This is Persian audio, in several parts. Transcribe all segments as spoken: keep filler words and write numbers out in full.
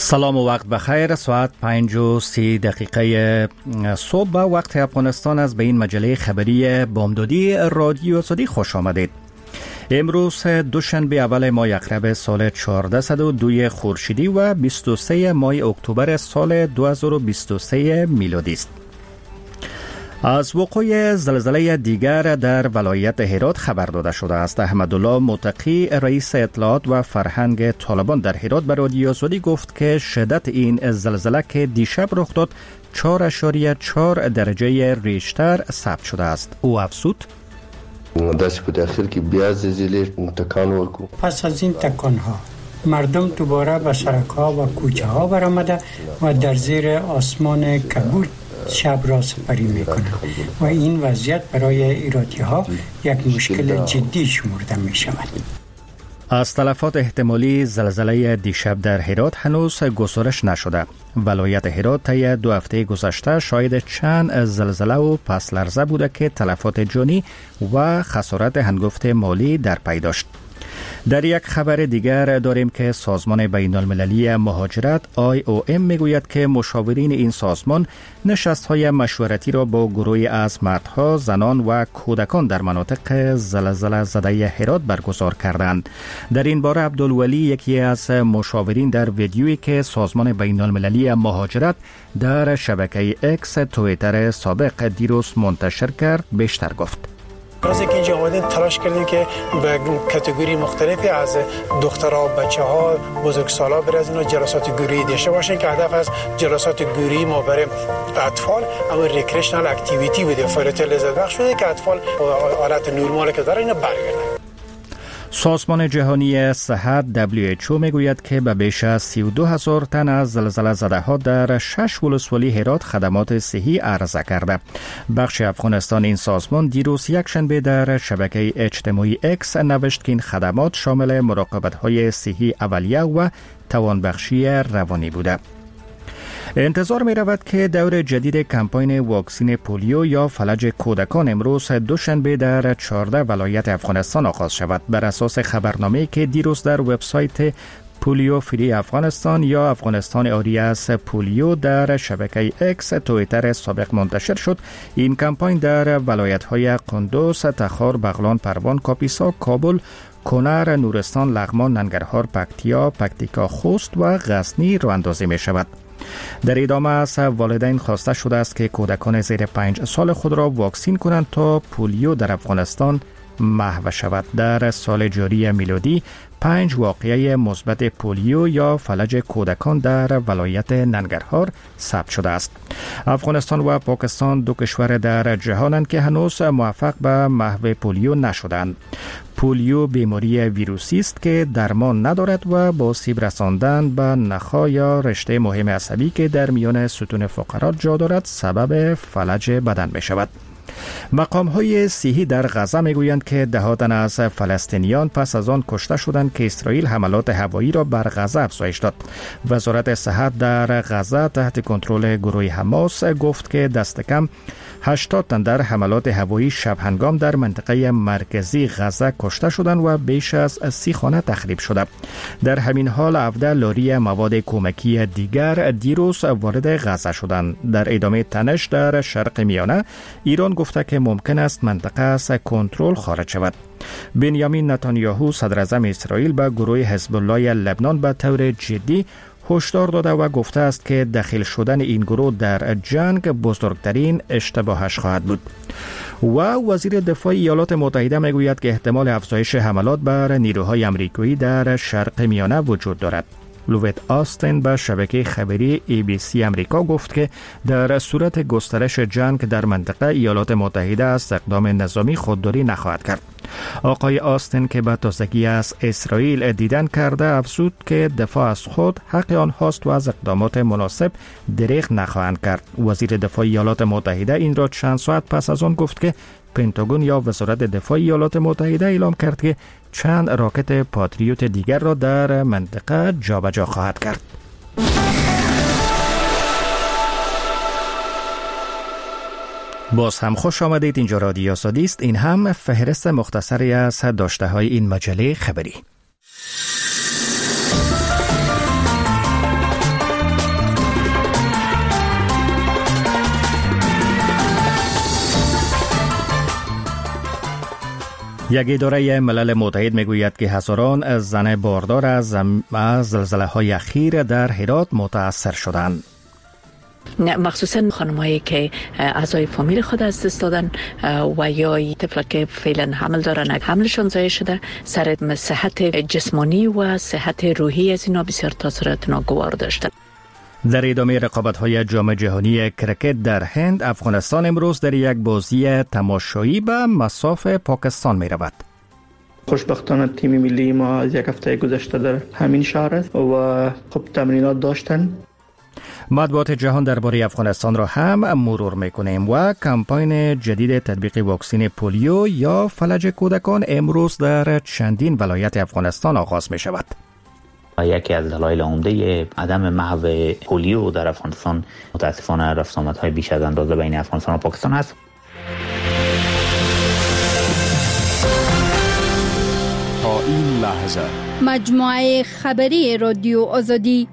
سلام و وقت بخیر. ساعت پنج و سی دقیقه صبح به وقت افغانستان است. به این مجله خبری بامدادی رادیو آزادی خوش آمدید. امروز دوشنبه اول ماه یکرب سال چهارده و دو خورشیدی و بیست و سه ماه اکتبر سال دو هزار و بیست و سه میلادی است. از وقوع زلزله دیگر در ولایت هرات خبر داده شده است. احمدالله متقی رئیس اطلاعات و فرهنگ طالبان در هرات به رادیو آزادی گفت که شدت این زلزله که دیشب رخ داد چهار اشاریه چهار درجه ریشتر ثبت شده است. او افزود دست په داخل کې بیا زلزله تکان ورکو. پس از این تکان ها مردم دوباره به سرک ها و کوچه ها برآمده و در زیر آسمان کبود شب را سپری میکنند و این وضعیت برای ایرانی ها یک مشکل جدی شمرده می شود. از تلفات احتمالی زلزله دیشب در هرات هنوز گزارش نشده. ولایت هرات طی دو هفته گذشته شاهد چند زلزله و پس لرزه بوده که تلفات جانی و خسارت هنگفت مالی در پی داشت. در یک خبر دیگر داریم که سازمان بین المللی مهاجرت آی او ام میگوید که مشاورین این سازمان نشست‌های مشورتی را با گروهی از مردها، زنان و کودکان در مناطق زلزله زده هرات برگزار کردند. در این باره عبدالولی یکی از مشاورین در ویدیویی که سازمان بین المللی مهاجرت در شبکه اکس توییتر سابق دیروز منتشر کرد بیشتر گفت. از اینکه اینجا آمدیم تلاش کردیم که به کاتگوری مختلفی از دخترها و بچه‌ها بزرگسالا برای از اینا جلسات گروهی داشته باشن که هدف از جلسات گروهی ما برای اطفال اما ریکریشنال اکتیویتی بوده، فعالیت لذت بخش بوده که اطفال حالت نورمال که دارن اینا برگردن. سازمان جهانی صحت دبلیو اچ او میگوید که به بیش از سی و دو هزار تن از زلزله زده ها در شش ولسوالی هرات خدمات صحی عرضه کرده. بخش افغانستان این سازمان دیروز یک شنبه در شبکه اجتماعی اکس نوشت که این خدمات شامل مراقبت های صحی اولیه و توانبخشی روانی بوده. انتظار می رود که دور جدید کمپاین واکسین پولیو یا فلج کودکان امروز دوشنبه در چهارده ولایت افغانستان آغاز شود. بر اساس خبرنامه‌ای که دیروز در وبسایت پولیو فری افغانستان یا افغانستان آری از پولیو در شبکه اکس توییتر سابق منتشر شد، این کمپاین در ولایت‌های قندوز، تخار، بغلان، پروان، کاپیسا، کابل، کنر، نورستان، لغمان، ننگرهار، پکتیا، پکتیکا، خوست و غزنی راه اندازی می شود. در ادامه از والدین خواسته شده است که کودکان زیر پنج سال خود را واکسین کنند تا پولیو در افغانستان محو شود. در سال جاری میلادی پنج واقعه مثبت پولیو یا فلج کودکان در ولایت ننگرهار ثبت شده است. افغانستان و پاکستان دو کشور در جهانند که هنوز موفق به محو پولیو نشدند. پولیو بیماری ویروسی است که درمان ندارد و با سیب رساندن به نخاع یا رشته مهم عصبی که در میان ستون فقرات جا دارد سبب فلج بدن می شود. مقام های صحی در غزه می گویند که ده تن از فلسطینیان پس از آن کشته شدند که اسرائیل حملات هوایی را بر غزه افزایش داد. وزارت صحت در غزه تحت کنترل گروه حماس گفت که دست کم هشتاد تن در حملات هوایی شب هنگام در منطقه مرکزی غزه کشته شدند و بیش از سی خانه تخریب شده. در همین حال هفده لاری مواد کمکی دیگر دیروز وارد غزه شدند. در ادامه تنش در شرق میانه ایران گفته که ممکن است منطقه از کنترل خارج شود. بنیامین نتانیاهو صدر اعظم اسرائیل به گروه حزب الله لبنان به طور جدی هشدار داده و گفته است که دخیل شدن این گروه در جنگ بزرگترین اشتباهش خواهد بود. و وزیر دفاع ایالات متحده میگوید که احتمال افزایش حملات بر نیروهای آمریکایی در شرق میانه وجود دارد. لوید آستین به شبکه خبری ای بی سی امریکا گفت که در صورت گسترش جنگ در منطقه ایالات متحده از اقدام نظامی خودداری نخواهد کرد. آقای آستین که به تازگی از اسرائیل دیدن کرده افزود که دفاع از خود حق آنهاست و از اقدامات مناسب دریغ نخواهند کرد. وزیر دفاع ایالات متحده این را چند ساعت پس از آن گفت که پنتاگون یا وزارت دفاع ایالات متحده اعلام کرد که چند راکت پاتریوت دیگر را در منطقه جابجا خواهد کرد. باز هم خوش آمدید. اینجا رادیو آزادی است. این هم فهرست مختصری از داشته های این مجله خبری. یک اداره ملل متحد میگوید که هزاران زن باردار از زلزله های اخیر در هرات متاثر شدند. مخصوصا خانمایی که اعضای فامیل خود از دست دادن و یا طفل که فعلا حمل دارن، حملشان ضایع شده، سر صحت جسمانی و صحت روحی از اینا بسیار تاثیرات ناگوار داشتن. در ادامه رقابت‌های جام جهانی کرکت در هند، افغانستان امروز در یک بازی تماشایی به مصاف پاکستان می رود. خوشبختانه تیم ملی ما از یک هفته گذشته در همین شهر است و خوب تمرینات داشتن. مطبوعات جهان درباره افغانستان را هم مرور میکنیم و کمپاین جدید تطبیق واکسن پولیو یا فلج کودکان امروز در چندین ولایت افغانستان آغاز می شود. یکی از دلایل عمده عدم محو پولیو در افغانستان متاسفانه رفت آمدهای بیش از اندازه بین افغانستان و پاکستان است. تا این لحظه مجموعه خبری رادیو آزادی.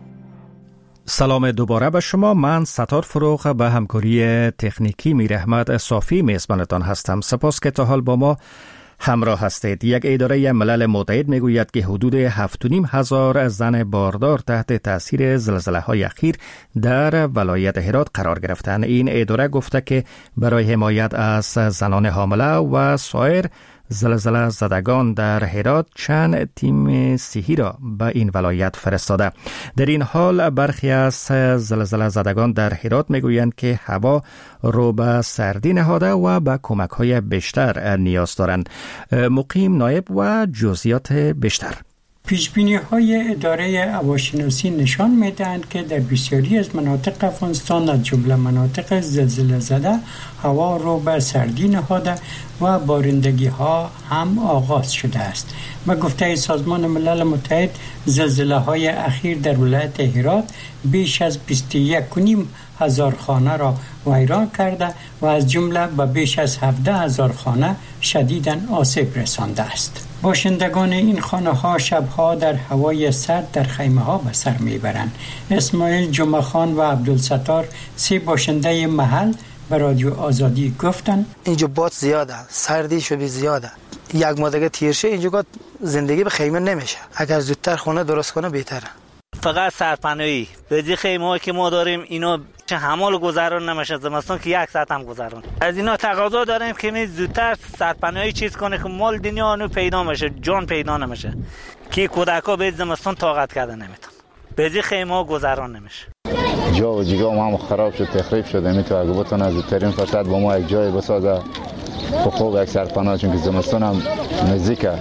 سلام دوباره به شما. من ستار فروغ به همکاری تکنیکی میر احمد صافی میزبانتان هستم. سپاس که تا حال با ما همراه هستید. یک اداره ملل متحد میگوید که حدود هفت و نیم هزار زن باردار تحت تاثیر زلزله های اخیر در ولایت هرات قرار گرفتند. این اداره گفته که برای حمایت از زنان حامله و سایر زلزله زدگان در هرات چند تیم صحی را به این ولایت فرستاده. در این حال برخی از زلزله زدگان در هرات میگویند که هوا رو به سردی نهاده و به کمک های بیشتر نیاز دارند. مقیم نایب و جزئیات بیشتر. پیشبینی های اداره هواشناسی نشان میدهند که در بسیاری از مناطق افغانستان از جمله مناطق زلزله زده هوا رو به سردی نهاده و بارندگی ها هم آغاز شده است. به گفته سازمان ملل متحد زلزله های اخیر در ولایت هرات بیش از بیست و یک و نیم هزار خانه را ویران کرده و از جمله به بیش از هفده هزار خانه شدیداً آسیب رسانده است. باشندگان این خانه ها شبها در هوای سرد در خیمه ها به سر میبرند. اسماعیل جمعه خان و عبدالستار سه باشنده محل به رادیو آزادی گفتن اینجا باد زیاده، سردی شبی زیاده، یک ماه دیگه تیر شه اینجا زندگی به خیمه نمیشه. اگر زودتر خونه درست کنه بهتره. فقط سرپناهی بدی خیمه هایی که ما داریم اینا چه حمال گذران نمیشه، زمستان که یک ساعت هم گذران. از اینا تقاضا داریم که می زودتر سرپناهی چیز کنه که مال دنیا انو پیدا میشه، جان پیدا نمیشه که کودکا به زمستان طاقت کرده نمیتون، بدی خیمه ها گذران نمیشه. جا و جیگا ما هم خراب شد، تخریب شده. میتونه اگه بتونه از زودترین فرصت با ما یک جای بسازه خوب یک سرپناه، چون که زمستان هم نزدیکه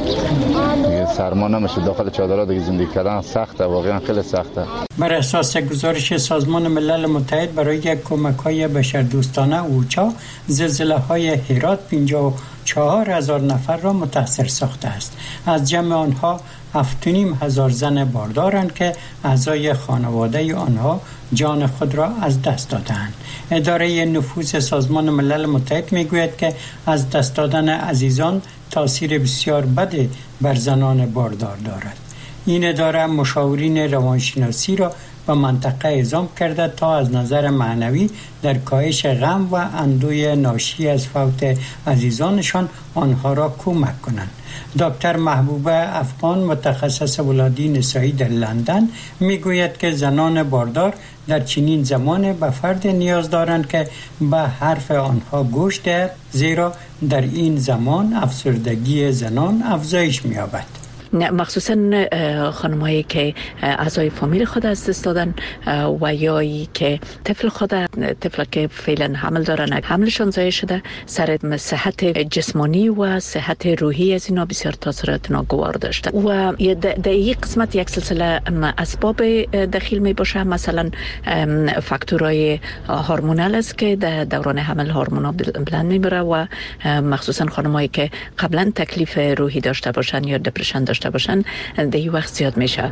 دیگه سرما نمیشه، داخل چادرها دیگه زندگی کردن سخته، واقعا خیلی سخته. بر اساس گزارش سازمان ملل متحد برای کمک‌های بشردوستانه اوچا، زلزله‌های هرات پنجاه و چهار هزار نفر را متاثر ساخته است. از جمع آنها هفت و نیم هزار زن باردارند که اعضای خانواده آنها جان خود را از دست دادند. اداره نفوذ سازمان ملل متحد میگوید که از دست دادن عزیزان تاثیر بسیار بد بر زنان باردار دارد. این اداره مشاورین روانشناسی را به منطقه اعزام کرده تا از نظر معنوی در کاهش غم و اندوی ناشی از فوت عزیزانشان آنها را کمک کنند. دکتر محبوبه افغان متخصص ولادی نسایی در لندن میگوید که زنان باردار در چنین زمان به فرد نیاز دارند که به حرف آنها گوش دهد، زیرا در این زمان افسردگی زنان افزایش می‌یابد. مخصوصا خانمایی که اعضای فامیل خود از دست دادن و یا که طفل خود طفل که فعلا حمل دارن حملشان ضایع شده، سر صحت جسمانی و صحت روحی از اینا بسیار تاثیرات ناگوار داشته و در این قسمت یک سلسله اسباب دخیل می باشه. مثلا فاکتورهای هورمونال است که در دوران حمل هورمونا بلند میبره و مخصوصا خانمایی که قبلا تکلیف روحی داشته باشن یا دپرشن داشته باشن در این وقت زیاد میشه.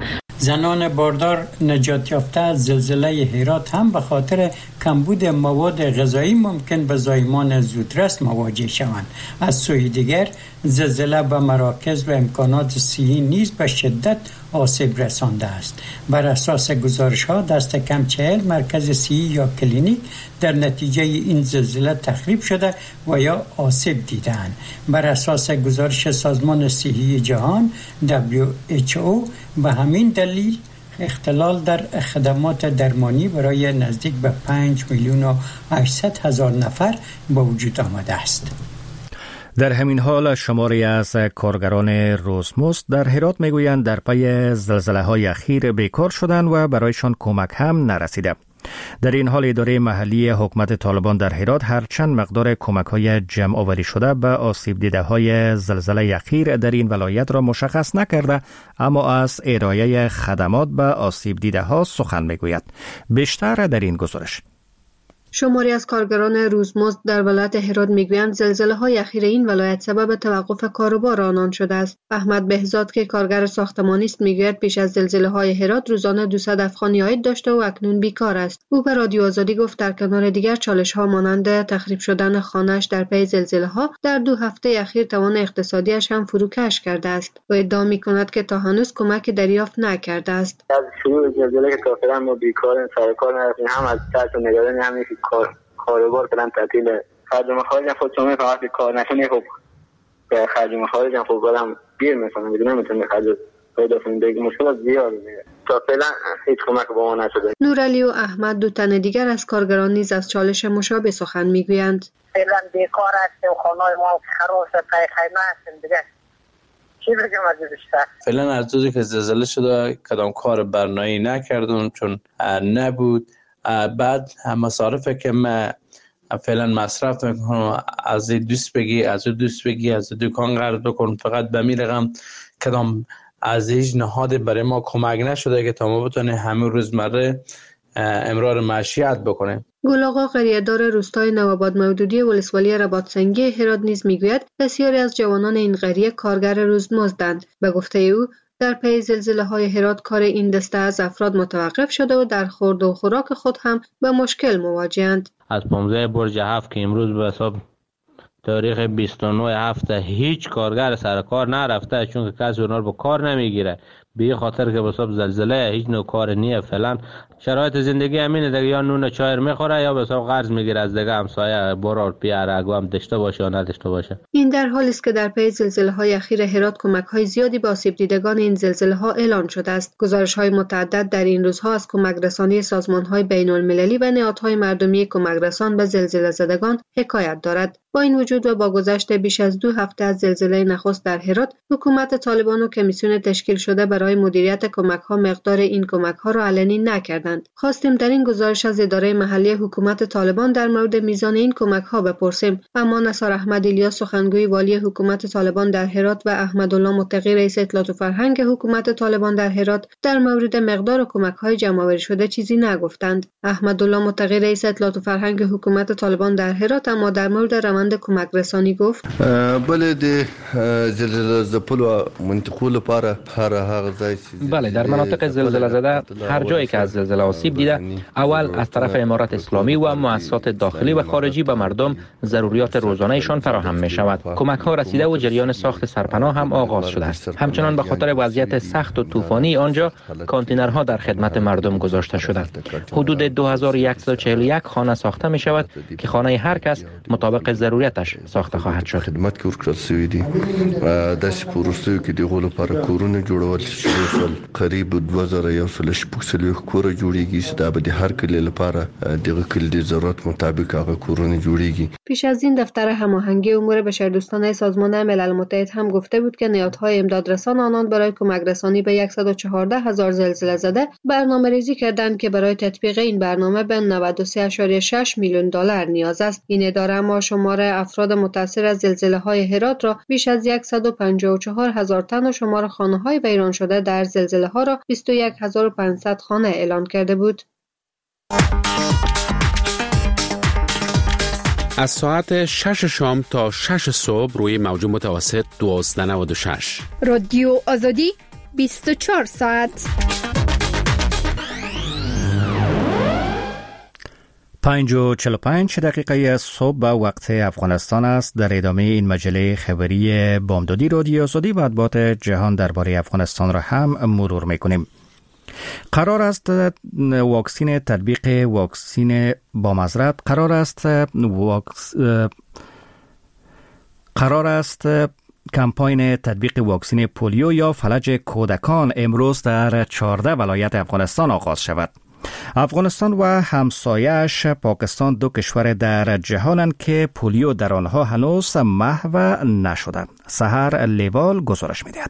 زنان باردار نجات یافته از زلزله هرات هم به خاطر کمبود مواد غذایی ممکن به زایمان زودرس مواجه شوند. از سوی دیگر زلزله به مراکز و امکانات صحی نیز به شدت آسیب رسانده است. بر اساس گزارش ها دست کم چهل مرکز صحی یا کلینیک در نتیجه این زلزله تخریب شده و یا آسیب دیدند. بر اساس گزارش سازمان صحی جهان دبلیو اچ او به همین دلیل اختلال در خدمات درمانی برای نزدیک به پنج میلیون و هشتصد هزار نفر به وجود آمده است. در همین حال شماری از کارگران روزمزد در هرات میگویند در پی زلزله‌های اخیر بیکار شدند و برایشان کمک هم نرسیده. در این حال اداره محلی حکومت طالبان در هرات هرچند مقدار کمک‌های جمع آوری شده به آسیب دیده‌های زلزله اخیر در این ولایت را مشخص نکرده، اما از ارائه خدمات به آسیب دیده‌ها سخن میگوید. بیشتر در این گزارش. شماری از کارگران روزمزد در ولایت هرات میگویند زلزله‌های اخیر این ولایت سبب توقف کاروبار آنان شده است. احمد بهزاد که کارگر ساختمانی است میگوید پیش از زلزله‌های هرات روزانه دویست افغانی عاید داشته و اکنون بیکار است. او به رادیو آزادی گفت در کنار دیگر چالش‌ها مانند تخریب شدن خانه‌اش در پی زلزله‌ها در دو هفته اخیر توان اقتصادیش هم فروکش کرده است و ادعا می‌کند که تا هنوز کمک دریافت نکرده است. از شروع زلزله که تا فعلا ما بیکاریم، سر کار نداریم، هم از ترس و نگرانی هم کار کاروبار کردن تعطیل. خرج مخارج خود شما فقط کار نکنه خب خرج مخارج خب بعدم گیر مثلا میدونم میتونه خرج پیدا کنه. دیگه مشکل زیاده تا فعلا هیچ کمک به ما نشده. نورعلی و احمد دو تن دیگر از کارگران نیز از چالش مشابه سخن میگویند. فعلا بیکار هستیم، خانه‌های ما خراب شده، پای خیمه هستیم دیگه. چی بگم از بیشتر؟ فعلا از روزی که زلزله شده کدام کار برنامه‌ای نکردم چون نبود. بعد مصارفی که من فعلا مصرف میکنم از دوست بگی از دوست بگی از دکان قرض بکن، فقط به می رقم کدام از هیچ نهاد برای ما کمک نشده که تا ما بتونه همه روزمره امرار معیشت بکنه. گل آقا قریه‌دار روستای نوآباد مودودی ولسوالی رباطسنگی هرات نیز میگوید بسیاری از جوانان این قریه کارگر روزمزدند. به گفته او در پی زلزله‌های هرات کار این دسته از افراد متوقف شده و در خورد و خوراک خود هم به مشکل مواجه‌اند. از پانزده برج هفت که امروز به حساب تاریخ بیست و نه هفته هیچ کارگر سر کار نرفته چون که کسی اونها رو به کار نمیگیره، به خاطر که به حساب زلزله هیچ نوع کار نیه. فعلا شرایط زندگی همینه دیگه، یا نون چای میخوره یا به حساب قرض میگیره از دیگه همسایه برار پیار اگه هم داشته باشه یا نداشته باشه. این در حالی است که در پی زلزله‌های اخیر هرات کمک‌های زیادی به آسیب دیدگان این زلزله‌ها اعلان شده است. گزارش‌های متعدد در این روزها از کمک رسانی سازمان‌های بین‌المللی و نهادهای مردمی کمک رسان به زلزله زدگان حکایت دارد. با این وجود و با گذشت بیش از دو هفته از زلزله نخست در هرات، حکومت طالبان و کمیسیون تشکیل شده برای مدیریت کمک‌ها مقدار این کمک‌ها را علنی نکردند. خواستیم در این گزارش از اداره محلی حکومت طالبان در مورد میزان این کمک‌ها بپرسیم، اما نثار احمد الیاس سخنگوی والی حکومت طالبان در هرات و احمدالله متقی رئیس اطلاعات و فرهنگ حکومت طالبان در هرات در مورد مقدار کمک‌های جمع‌آوری شده چیزی نگفتند. احمدالله متقی رئیس اطلاعات و فرهنگ حکومت طالبان در هرات اما در مورد روند کمک رسانی گفت: بله د زلزله زپلو منطقو لپاره هر هغه ځای بله در مناطق زلزله زده هر جایی که از زلزله آسیب دیده اول از طرف امارات اسلامی و مؤسسات داخلی و خارجی به مردم ضروریات روزانه‌شان فراهم می شود. کمک ها رسیده و جریان ساخت سرپناه هم آغاز شده است. همچنان به خاطر وضعیت سخت و طوفانی آنجا کانتینرها در خدمت مردم گذاشته شدند. حدود دو هزار و صد و چهل و یک خانه ساخته می شود که خانه هر کس مطابق ضرورتش ساخته خواهد شد. خدمت کې ورکړل شوی دي د سپورستو کې د غولو لپاره کورونه جوړول شوي، قریب دوه هزار و صد و شپږ کور جوړیږي چې دا به د هر کلی لپاره دغه کلی د ضرورت مطابق هغه کورونه جوړیږي. پیش از این دفتر هماهنگی امور بشردوستانه سازمان ملل متحد هم گفته بود که نهادهای امدادرسان آنان برای کمک رسانی به صد و چهارده هزار زلزله زده برنامه‌ریزی کردند که برای تطبیق این برنامه به نود و سه و شش میلیون دلار نیاز است. این اداره ما شمار افراد متاثر از زلزله‌های هرات را بیش از صد و پنجاه و چهار هزار تن و شمار خانه‌های ویران شده در زلزله‌ها را بیست و یک هزار و پانصد خانه اعلان کرده بود. از ساعت شش شام تا شش صبح روی موج متوسط دوازده نود و شش رادیو آزادی بیست و چهار ساعت. پنج و چهل و پنج دقیقه صبح به وقت افغانستان است. در ادامه این مجله خبری بامدادی رادیو آزادی و اطلاعات جهان درباره افغانستان را هم مرور میکنیم. قرار است واکسین تطبیق واکسین با معذرت قرار است واکس قرار است کمپاین تطبیق واکسین پولیو یا فلج کودکان امروز در چهارده ولایت افغانستان آغاز شود. افغانستان و همسایه‌اش پاکستان دو کشور در جهانند که پولیو در آنها هنوز محو نشده. سحر لیوال گزارش می‌دهد.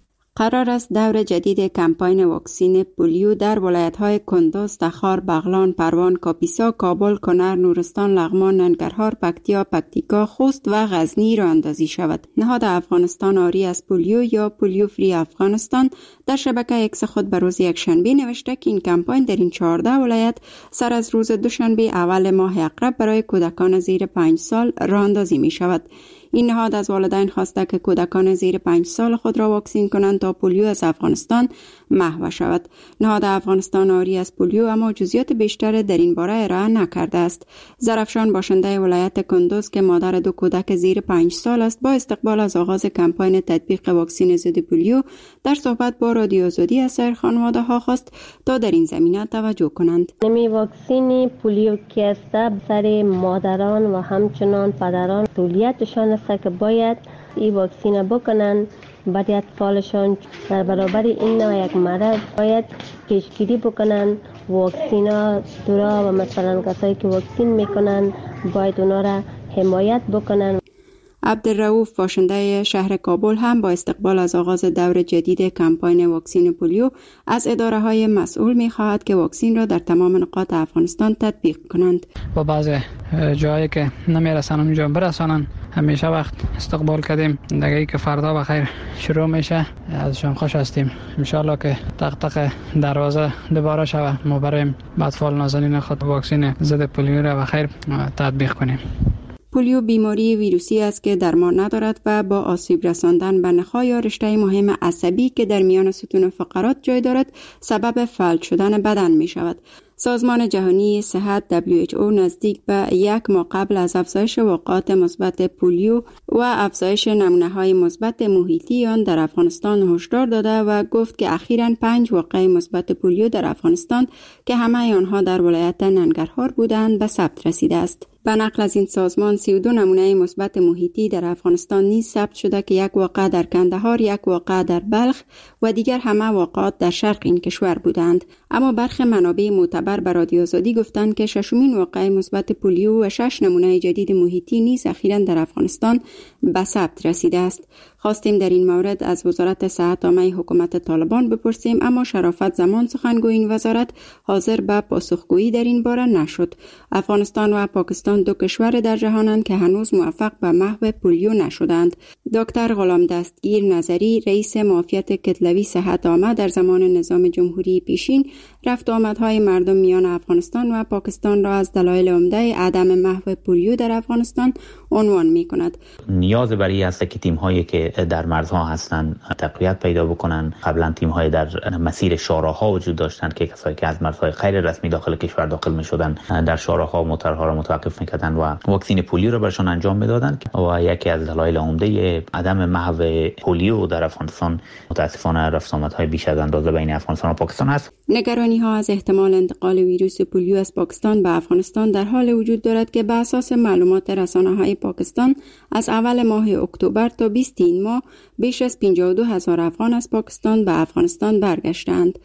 قرار است دور جدید کمپاین واکسین پولیو در ولایت‌های کندوز، تخار، بغلان، پروان، کاپیسا، کابل، کنر، نورستان، لغمان، ننگرهار، پکتیا، پکتیکا، خوست و غزنی راه اندازی شود. نهاد افغانستان آری از پولیو یا پولیو فری افغانستان در شبکه ایکس خود به روز یکشنبه نوشته که این کمپاین در این چهارده ولایت سر از روز دوشنبه اول ماه اقرب برای کودکان زیر پنج سال راه اندازی می شود. این نهاد از والدین خواسته که کودکان زیر پنج سال خود را واکسین کنند تا پولیو از افغانستان محو شود. نهاد افغانستان آری از پولیو اما جزئیات بیشتر در این باره ارائه نکرده است. زرفشان باشنده ولایت کندوز که مادر دو کودک زیر پنج سال است با استقبال از آغاز کمپاین تطبیق واکسین ضد پولیو در صحبت با رادیو آزادی از سایر خانواده ها خواست تا در این زمینه توجه کنند. نمی واکسین پولیو که است سر مادران و همچنان پدران مسئولیتشان است که باید این واکسین بکنن برای اطفالشان. در برابر این نوع یک مرض باید پیشگیری بکنن. واکسینا دورا و مثلا کسایی که واکسین میکنن باید اونا را حمایت بکنن. عبدالرؤوف باشنده شهر کابل هم با استقبال از آغاز دور جدید کمپاین واکسین پولیو از اداره های مسئول می خواهد که واکسین را در تمام نقاط افغانستان تطبیق کنند. با بعض جایی که نمی رسن اونجا برسانن. همیشه وقت استقبال کردیم دیگه که فردا بخیر شروع میشه. ازشان خوش هستیم. ان شاء الله که تق تق دروازه دوباره شود ما بریم اطفال نازنین خود واکسین ضد پولیو را بخیر تطبیق کنیم. پولیو بیماری ویروسی است که درمان ندارد و با آسیب رساندن به نخاع یا رشته مهم عصبی که در میان ستون فقرات جای دارد سبب فلج شدن بدن می شود. سازمان جهانی صحت دبلیو اچ او نزدیک به یک ماه قبل از افزایش واقعات مثبت پولیو و افزایش نمونه‌های مثبت محیطی آن در افغانستان هشدار داده و گفت که اخیراً پنج واقعه مثبت پولیو در افغانستان که همه آنها در ولایت ننگرهار بودند به ثبت رسیده است. به نقل از این سازمان سی و دو نمونه مثبت محیطی در افغانستان نیز ثبت شده که یک واقعه در کندهار، یک واقعه در بلخ و دیگر همه واقعات در شرق این کشور بودند. اما برخی منابع معتبر به رادیو آزادی گفتند که ششمین واقعه مثبت پولیو و شش نمونه جدید محیطی نیز اخیراً در افغانستان به ثبت رسیده است. خواستیم در این مورد از وزارت صحت عامه حکومت طالبان بپرسیم اما شرافت زمان سخنگوی این وزارت حاضر به پاسخگویی در این باره نشد. افغانستان و پاکستان دو کشور در جهانند که هنوز موفق به محو پولیو نشدند. دکتر غلام دستگیر نظری رئیس معافیت کتلوی صحت عامه در زمان نظام جمهوری پیشین رفت آمدهای مردم میان افغانستان و پاکستان را از دلایل عمده عدم محو پولیو در افغانستان عنوان می کند. نیاز برای است که تیم هایی که در مرزها هستند تقویت پیدا بکنن. قبلا تیم های در مسیر شاراها وجود داشتند که کسایی که از مرزهای غیر رسمی داخل کشور داخل می شدن در شاراها موتورها را متوقف می‌کردند و واکسین پولیو را برشان انجام می‌دادند و یکی از دلایل عمده عدم محو پولیو در افغانستان متاسفانه رفت آمدهای بیش از اندازه بین افغانستان و پاکستان است. نگرانی ها از احتمال انتقال ویروس پولیو از پاکستان به افغانستان در حال وجود دارد که به اساس معلومات رسانه‌های پاکستان از اول ماه اکتبر تا بیست این ماه بیش از پنجاه و دو هزار افغان از پاکستان به افغانستان برگشتند.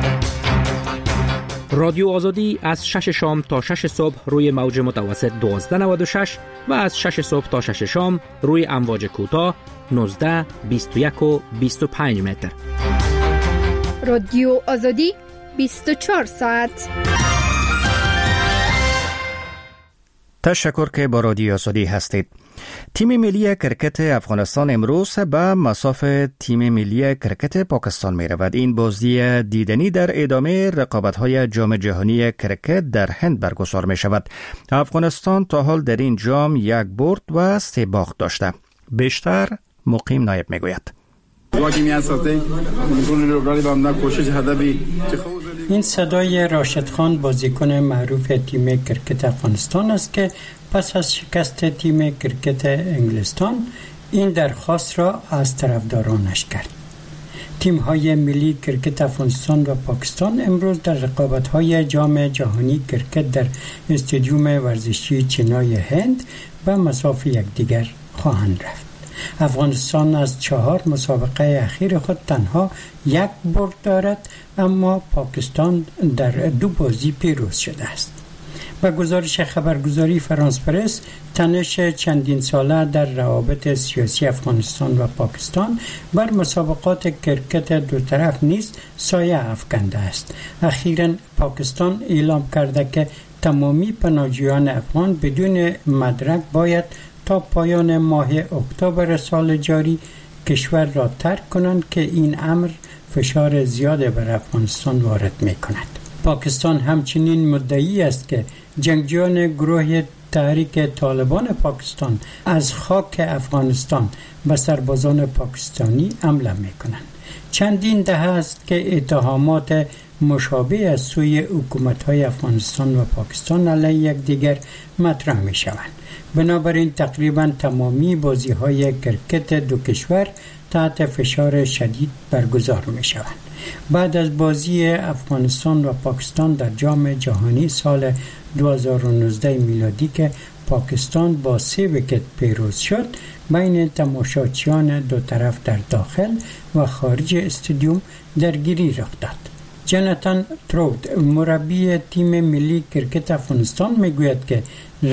رادیو آزادی از شش شام تا شش صبح روی موج متوسط دوازده نود و شش و از شش صبح تا شش شام روی امواج کوتاه نوزده، بیست و یک و بیست و پنج متر. رادیو آزادی بیست و چهار ساعت. تشکر که با رادیو آزادی هستید. تیم ملی کرکت افغانستان امروز به مصاف تیم ملی کرکت پاکستان می رود. این بازی دیدنی در ادامه رقابت‌های جام جهانی کرکت در هند برگزار می شود. افغانستان تا حال در این جام یک برد و سه باخت داشته. بیشتر مقیم نایب می گوید. این صدای راشد خان بازیکن معروف تیم کرکت افغانستان است که پس از شکست تیم کرکت انگلستان این درخواست را از طرفدارانش کرد. تیم‌های ملی کرکت افغانستان و پاکستان امروز در رقابت‌های جام جهانی کرکت در استادیوم ورزشی چینای هند به مسافت یکدیگر خواهند رفت. افغانستان از چهار مسابقه اخیر خود تنها یک برد دارد، اما پاکستان در دو بازی پیروز شده است. با گزارش خبرگزاری فرانس پرس، تنش چندین ساله در روابط سیاسی افغانستان و پاکستان بر مسابقات کرکت دو طرف نیز سایه افکنده است. اخیراً پاکستان اعلام کرده که تمامی پناهجویان افغان بدون مدرک باید تا پایان ماه اکتبر سال جاری کشور را ترک کنند که این امر فشار زیاد بر افغانستان وارد می کند. پاکستان همچنین مدعی است که جنگجویان گروه تحریک طالبان پاکستان از خاک افغانستان به سربازان پاکستانی حمله می کنند. چندین دهه است که اتهامات مشابه از سوی حکومت‌های افغانستان و پاکستان علیه یکدیگر مطرح می شوند. بنابراین تقریبا تمامی بازی‌های کرکت دو کشور تحت فشار شدید برگزار می شوند. بعد از بازی افغانستان و پاکستان در جام جهانی سال دو هزار و نوزده میلادی که پاکستان با سه ویکت پیروز شد، بین تماشاچیان دو طرف در داخل و خارج استادیوم درگیری رخ داد. جاناتان ترود، مربی تیم ملی کرکت افغانستان، میگوید که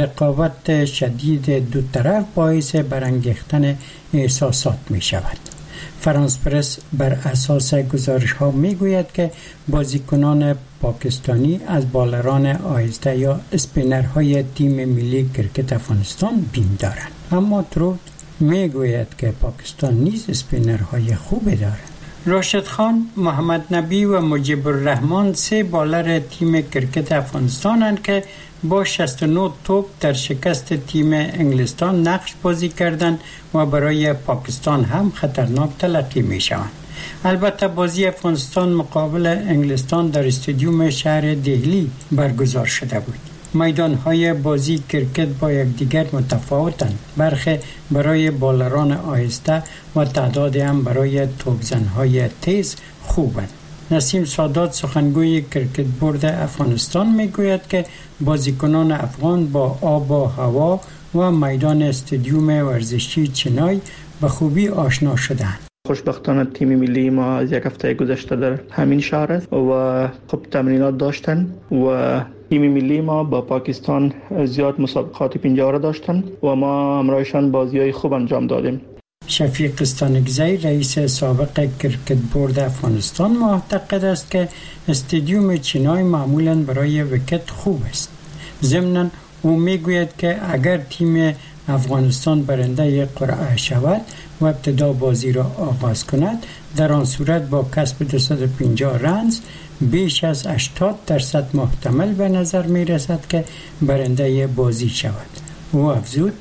رقابت شدید دو طرف باعث برانگیختن احساسات می شود. فرانس پرس بر اساس گزارش ها می گوید که بازیکنان پاکستانی از بالران آهسته یا اسپینرهای تیم ملی کرکت افغانستان بیم دارند، اما ترود می گوید که پاکستان نیز اسپینرهای خوبی دارد. راشد خان، محمد نبی و مجیب الرحمن سه بالر تیم کرکت افغانستانند که با شصت و نه توپ در شکست تیم انگلستان نقش بازی کردند و برای پاکستان هم خطرناک تلقی می شوند. البته بازی افغانستان مقابل انگلستان در استادیوم شهر دهلی برگزار شده بود. میدان‌های بازی کرکت با یکدیگر متفاوتند. برخی برای بالران آهسته و تعدادی هم برای توپزن‌های تیز خوبند. نسیم سادات، سخنگوی کرکت بورد افغانستان، میگوید که بازیکنان افغان با آب و هوا و میدان استادیوم ورزشی چینای به خوبی آشنا شدند. خوشبختانه تیم ملی ما از یک هفته گذشته در همین شهر است و خوب تمرینات داشتن و تیم ملی ما با پاکستان زیاد مسابقات پنجاه را داشتن و ما همراهشان بازی‌های خوب انجام دادیم. شفیق استانکزی، رئیس سابق کرکت بورد افغانستان، معتقد است که استادیوم چینای معمولاً برای ویکت خوب است. ضمناً او میگوید که اگر تیم افغانستان برنده قرعه شود و ابتدا بازی را آغاز کند، در آن صورت با کسب دویست و پنجاه رنز بیش از هشتاد درصد محتمل به نظر می رسد که برنده بازی شود. او افزود: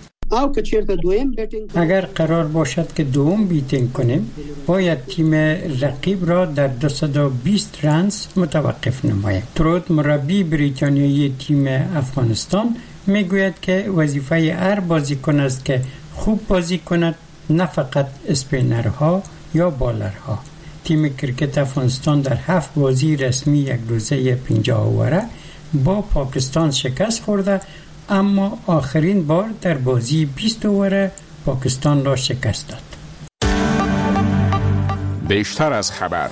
اگر قرار باشد که دوم بیتینگ کنیم، باید تیم رقیب را در دویست و بیست رنز متوقف نماییم. ترود، مربی بریتانیایی تیم افغانستان، میگوید که وظیفه هر بازیکن است که خوب بازی کند، نه فقط اسپینرها یا بالرها. تیم کرکت افغانستان در هفت بازی رسمی یک روزه پنجاه اووره با پاکستان شکست خورده، اما آخرین بار در بازی بیست اووره پاکستان را شکست داد. بیشتر از خبر.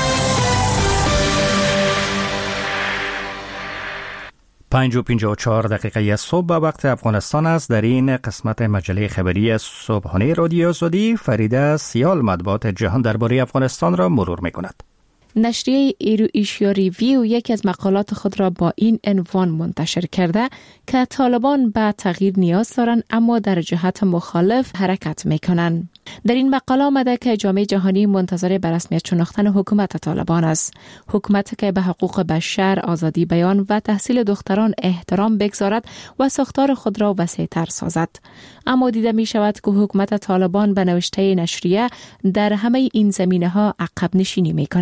پنج و پنجاه و چهار دقیقه صبح به وقت افغانستان است. در این قسمت مجله خبری صبحانه رادیو آزادی، فریده سیال مطبوعات جهان درباره افغانستان را مرور می‌کند. نشریه ایرو ایشیا ریویو یکی از مقالات خود را با این عنوان منتشر کرده که طالبان به تغییر نیاز دارند اما در جهت مخالف حرکت میکنند. در این مقاله آمده که جامعه جهانی منتظر به رسمیت شناختن حکومت طالبان است. حکومت که به حقوق بشر، آزادی بیان و تحصیل دختران احترام بگذارد و ساختار خود را وسیع‌تر سازد. اما دیده می شود که حکومت طالبان به نوشته نشریه در همه این زمینه ها عقب نشینی می کند.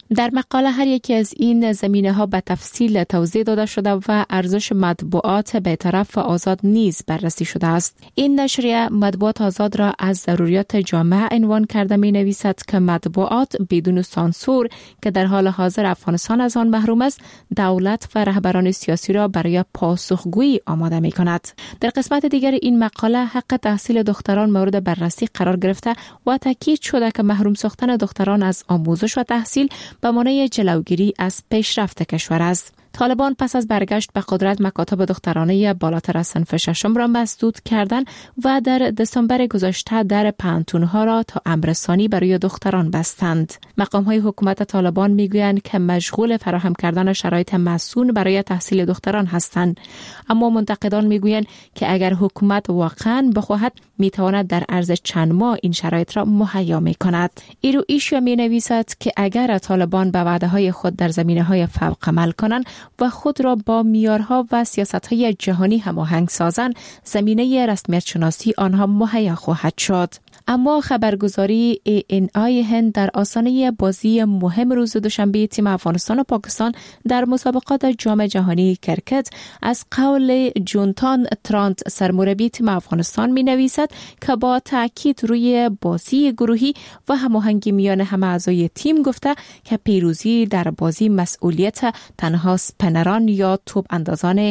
در مقاله هر یکی از این زمینه ها به تفصیل توضیح داده شده و ارزش مطبوعات بی‌طرف و آزاد نیز بررسی شده است. این نشریه مطبوعات آزاد را از ضروریات جامعه عنوان کرده می نویسد که مطبوعات بدون سانسور که در حال حاضر افغانستان از آن محروم است، دولت و رهبران سیاسی را برای پاسخگویی آماده می کند. در قسمت دیگر این مقاله حق تحصیل دختران مورد بررسی قرار گرفته و تاکید شده که محروم ساختن دختران از آموزش و تحصیل به مانع جلوگیری از پیشرفت کشور است. طالبان پس از برگشت به قدرت مکاتب دخترانه بالاتر از صنف ششم را مسدود کردند و در دسامبر گذشته در پانتونها را تا امررسانی برای دختران بستند. مقام‌های حکومت طالبان میگویند که مشغول فراهم کردن شرایط مسئول برای تحصیل دختران هستند، اما منتقدان میگویند که اگر حکومت واقعاً بخواهد میتواند در عرض چند ماه این شرایط را مهیا میکند. ایرو ایشیا مینویسد که اگر طالبان به وعده‌های خود در زمینه‌های فوق عمل کنند و خود را با معیارها و سیاست‌های جهانی هماهنگ سازند، زمینه رسمیت شناسی آنها مهیا خواهد شد. اما خبرگزاری ای ان آی هند در آستانه بازی مهم روز دوشنبه تیم افغانستان و پاکستان در مسابقات جام جهانی کرکت از قول جونتان ترانت سرمربی تیم افغانستان می‌نویسد که با تاکید روی بازی گروهی و هماهنگی میان همه اعضای تیم گفته که پیروزی در بازی مسئولیت تنها اسپنران یا توپ اندازان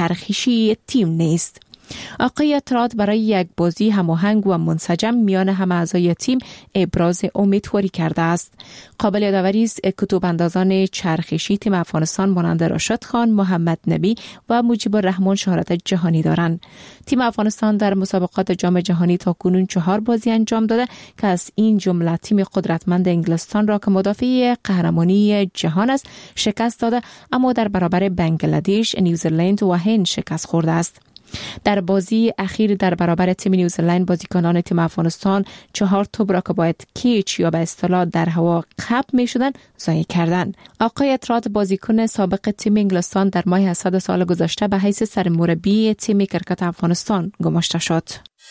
چرخشی تیم نیست. آقای تراد برای یک بازی هماهنگ و منسجم میان همه اعضای تیم ابراز امیدواری کرده است. قابل یادآوری است که توپ اندازان چرخشی تیم افغانستان مانند راشد خان، محمد نبی و مجیب الرحمن شهرت جهانی دارند. تیم افغانستان در مسابقات جام جهانی تاکنون چهار بازی انجام داده که از این جمله تیم قدرتمند انگلستان را که مدافع قهرمانی جهان است شکست داده، اما در برابر بنگلادش، نیوزلند و هند شکست خورده است. در بازی اخیر در برابر تیم نیوزلند بازیکنان تیم افغانستان چهار توپ را که باید کیچ یا به اصطلاح در هوا خب می شدن ضایع کردند. آقای اتراد بازیکن سابق تیم انگلستان در ماه اسفند سال گذشته به حیث سرمربی تیم کرکت افغانستان گماشته شد.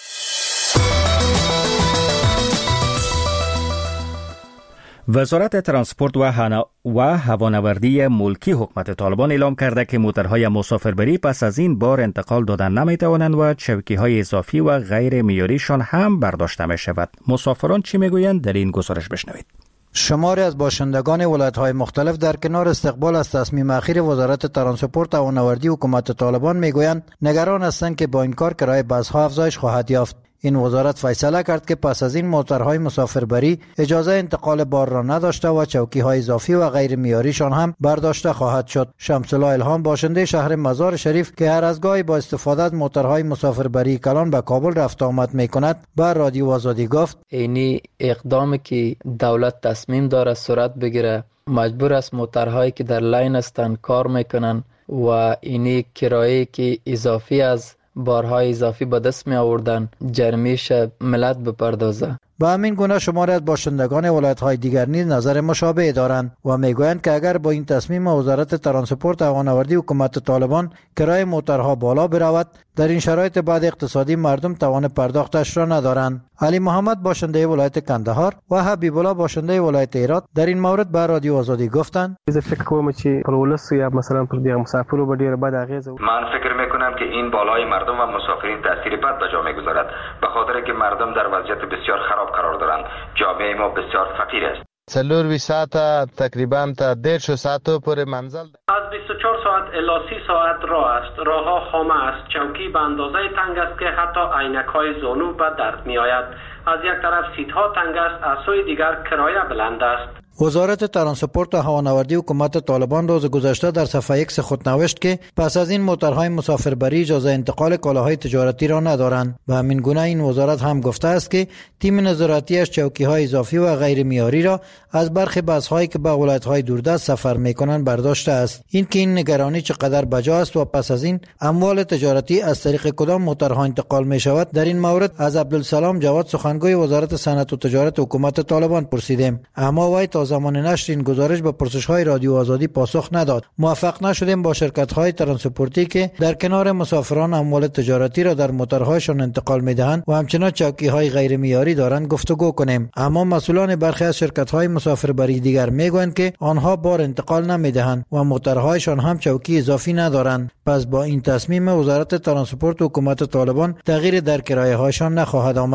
وزارت ترانسپورت و, هنا... و هوانوردی ملکی حکومت طالبان اعلام کرده که موترهای مسافربری پس از این بار انتقال دادن نمی توانند و چوکی‌های اضافی و غیر معیاریشان هم برداشته می شود. مسافران چی می گویند؟ در این گزارش بشنوید. شماری از باشندگان ولایت‌های مختلف در کنار استقبال از تصمیم اخیر وزارت ترانسپورت و هوانوردی حکومت طالبان میگویند نگران هستند که با این کار کرایه بس‌ها افزایش خواهد یافت. این وزارت فیصله کرد که پس از این موترهای مسافربری اجازه انتقال بار را نداشته و چوکی‌های اضافی و غیر معیاریشان هم برداشته خواهد شد. شمس الله الهام باشنده شهر مزار شریف که هر از گاهی با استفاده از موترهای مسافربری کلان به کابل رفت آمد می‌کند به رادیو آزادی گفت اینی اقدامی که دولت تصمیم داره صورت بگیره مجبور است موترهایی که در لاین هستند کار میکنن و اینی کرایه که اضافی از بارهای اضافی به دست می آوردن جرمیش ملت بپردازه. به همین گونه شماری از باشندگان ولایت‌های دیگر نیز نظر مشابه دارند و میگویند که اگر با این تصمیم وزارت ترانسپورت و هوانوردی حکومت طالبان کرایه موترها بالا برود، در این شرایط بعد اقتصادی مردم توان پرداختش را ندارند. علی محمد باشنده ولایت کندهار و حبیب الله باشنده ولایت هرات در این مورد به رادیو آزادی گفتند: من فکر کوم چې پر ولس یا مثلا پر دیگر مسافرو به ډیر بد اغیزه. من فکر میکنم که این بالای مردم و مسافرین تاثیر بد به جامعه گذارد، به خاطر که مردم در وضعیت بسیار خراب قرار دارند. جامعه ما بسیار فقیر است. سلور وی ساعت تقریبا تا دیرش ساعت پر منزل از بیست و چهار ساعت الی سی ساعت راه است. راهها خامه است. چوکی به اندازه تنگ است که حتی عینک‌های زانو به درد می‌آید. از یک طرف سیت‌ها تنگ است، از سوی دیگر کرایه بلند است. وزارت ترانسپورت و هوانوردی حکومت طالبان روز گذشته در صفحه ایکس خود نوشت که پس از این موترهای مسافربری اجازه انتقال کالاهای تجارتی را ندارند. و همین گونه این وزارت هم گفته است که تیم نظارتیش چوکی‌های اضافی و غیر معیاری را از برخی بس‌هایی که به ولایت‌های دوردست سفر می‌کنند برداشته است. این که این نگرانی چقدر بجا است و پس از این اموال تجارتی از طریق کدام موترها انتقال می‌شود، در این مورد از عبدالسلام جواد سخن سخنگوی وزارت صنعت و تجارت حکومت طالبان پرسیدیم، اما وی تا زمان نشر این گزارش به پرسش‌های رادیو آزادی پاسخ نداد. موفق نشدیم با شرکت‌های ترانسپورتی که در کنار مسافران اموال تجارتی را در موترهایشان انتقال می‌دهند و همچنین چوکی‌های غیر معیاری دارند گفتگو کنیم، اما مسئولان برخی از شرکت‌های مسافربری دیگر میگویند که آنها بار انتقال نمی‌دهند و موترهایشان هم چوکی اضافی ندارند. پس با این تصمیم وزارت ترانسپورت و حکومت طالبان تغییر در کرایه‌هایشان نخواهد آمد.